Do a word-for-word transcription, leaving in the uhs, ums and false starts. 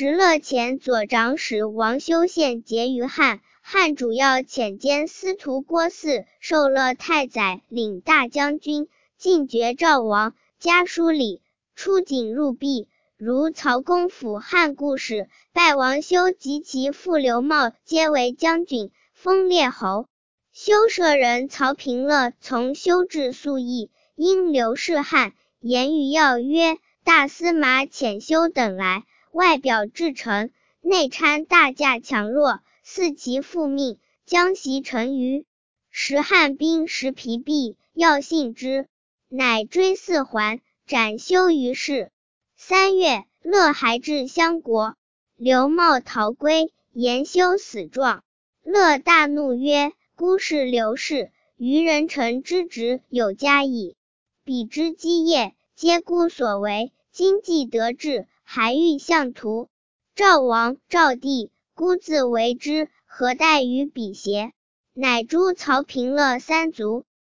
石勒前左长史王修宪结于汉，汉主要遣监司徒郭汜授勒太宰，领大将军，进爵赵王，加书礼，出警入壁，如曹公辅汉故事，拜王修及其父刘茂皆为将军，封列侯。修舍人曹平乐从修至宿邑，因刘氏汉，言于要曰：大司马遣修等来，外表至诚，内参大驾强弱，似其父命，将袭陈余。时汉兵食疲弊，要信之，乃追四还，斩修于市。三月，乐还至襄国，刘茂逃归，言修死状。乐大怒曰：孤是刘氏，愚人臣之职有加矣。彼之基业，皆孤所为，今既得志，还欲相图。赵王、赵帝，孤自为之，何待于彼邪？乃诛曹平乐三族。